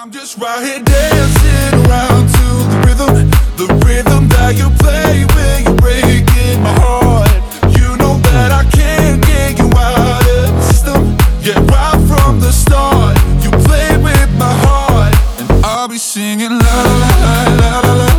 I'm just right here dancing around to the rhythm that you play when you're breaking my heart. You know that I can't get you out of the system. Yeah, right from the start, you play with my heart, and I'll be singing la la la la la la.